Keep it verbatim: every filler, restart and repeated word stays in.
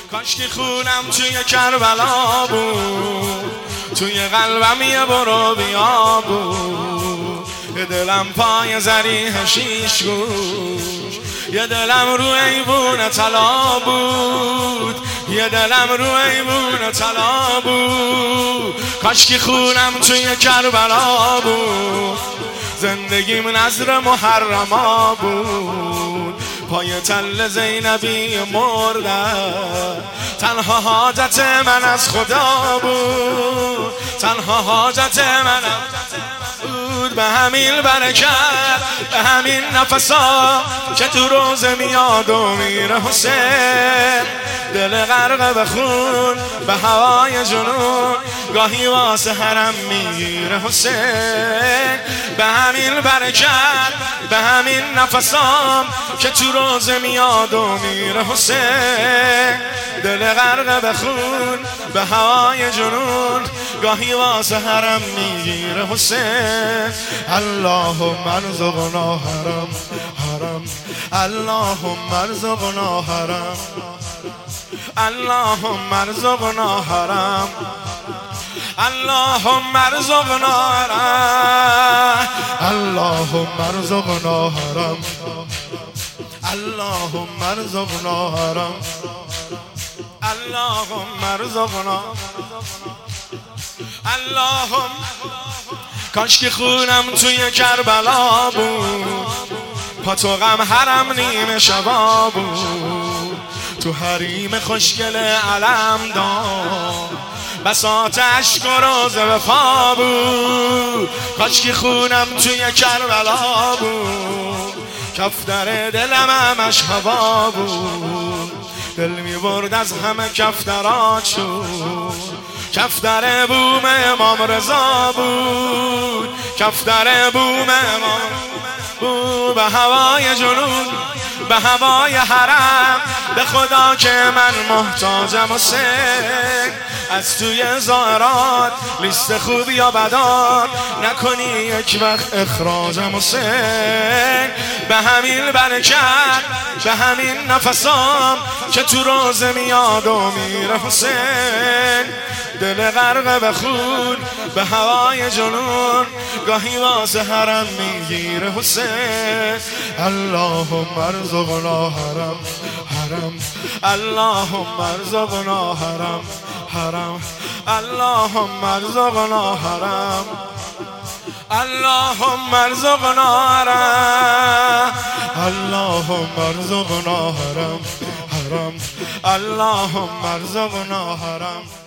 کاش که خونم توی کربلا بود، توی قلبم یه برو بیا بود. یه دلم پای زریح شیش گوش، یه دلم رو ایوون طلا بود، یه دلم رو ایوون طلا بود. کاش که خونم توی کربلا بود، زندگیم نظر محرما بود. پای تل زینبی مردم، تنها حاجت من از خدا بود، تنها حاجت من بود. به همین برکت، به همین نفسا که تو روزه میاد و میره حسین. دل غرق به خون، به هوای جنون، گاهی واسه حرم میره حسین. به همین برکت، به همین نفسام که تو روزه میاد و میره حسین. دل غرق به خون، به هوای جنون، گاهی واسه حرم میگیره حسین. اللهم ارزقنا حرم حرم، اللهم ارزقنا حرم، اللهم ارزقنا حرم، اللهم ارزقنا حرم، اللهم ارزقنا حرم، اللهم ارزقنا حرم، اللهم ارزقنا. اللهم کاش که خونم توی کربلا بود، پا تو غم حرم نیمه شبا بود. تو حریم خوشگل علم دار، بساط عشق و روزه وفا بود. کاش که خونم توی کربلا بود، کفتر دلم همش هوا بود. دل می برد از همه کفترات شد، کفتر بوم امام رضا بود، کفتر بوم امام بود. به هوای جنون، به هوای حرم، به خدا که من محتاجم حسین. از توی زائرات لیست خوب یا بدات نکنی یک وقت اخراجم حسین. به همین برکت، به همین نفسام که تو روزه میاد و میره حسین. دل غرق به خون، به هوای جنون، گاهی واسه حرم میگیره حسین. اللهم ارزقنا حرم حرم، اللهم ارزقنا حرم حرم، اللهم ارزقنا حرم، اللهم ارزقنا حرم، اللهم ارزقنا حرم حرم، اللهم ارزقنا حرم.